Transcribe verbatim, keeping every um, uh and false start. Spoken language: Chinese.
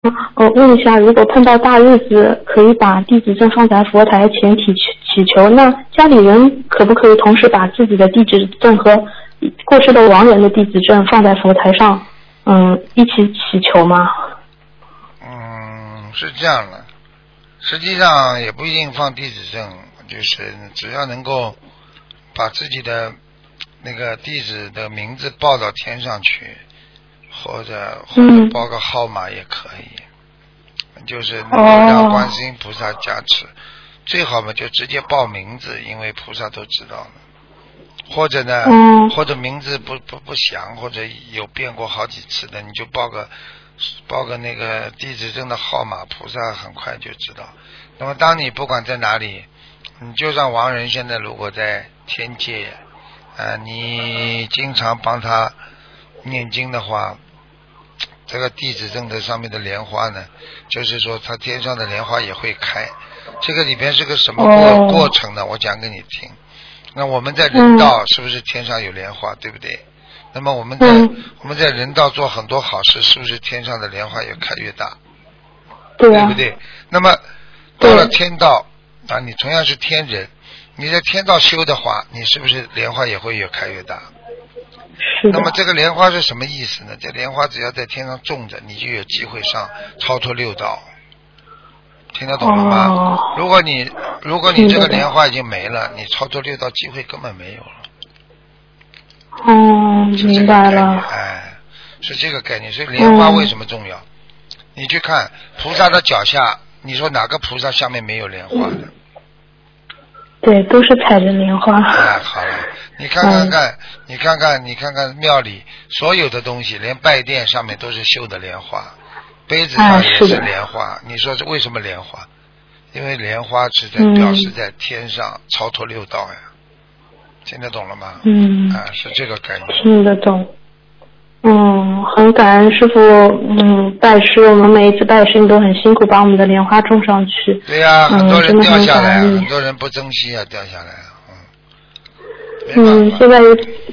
我问一下，如果碰到大日子，可以把地址证放在佛台前祈祈求，那家里人可不可以同时把自己的地址证和过世的亡人的地址证放在佛台上，嗯，一起祈求吗？ 嗯，是这样的，实际上也不一定放地址证，就是只要能够把自己的那个地址的名字报到天上去，或者或者报个号码也可以，嗯、就是能够让观世音菩萨加持，哦、最好嘛就直接报名字，因为菩萨都知道了。或者呢，嗯、或者名字不不不详，或者有变过好几次的，你就报个报个那个地址证的号码，菩萨很快就知道。那么当你不管在哪里，你就让亡人现在如果在天界，呃，你经常帮他念经的话，这个地址证的上面的莲花呢，就是说他天上的莲花也会开。这个里边是个什么过、哦、过程呢？我讲给你听。那我们在人道是不是天上有莲花，嗯、对不对？那么我们在、嗯、我们在人道做很多好事，是不是天上的莲花越开越大？ 对啊， 对不对？那么到了天道啊，你同样是天人，你在天道修的话，你是不是莲花也会越开越大？ 是的。 那么这个莲花是什么意思呢？这莲花只要在天上种着，你就有机会上超脱六道。听得懂了吗？ 哦、 如果你如果你这个莲花已经没了，你超脱六道机会根本没有了。 哦，明白了。 哎，是这个概念。所以莲花为什么重要？嗯、你去看菩萨的脚下，你说哪个菩萨下面没有莲花的？嗯、 对，都是采着莲花。 哎，好了，你看看看，嗯、你看看你看看庙里所有的东西，连拜殿上面都是绣的莲花。杯子上也是莲花，哎、你说是为什么莲花？因为莲花是在表示在天上、嗯、超脱六道呀，听得懂了吗？ 嗯， 啊，是这个概念。 听得懂。嗯，很感恩师父，嗯，拜师，我们每一次拜师你都很辛苦，把我们的莲花种上去。 对呀、啊， 嗯、 很多人掉下来、啊， 很, 很多人不珍惜啊，掉下来啊， 嗯。嗯，现在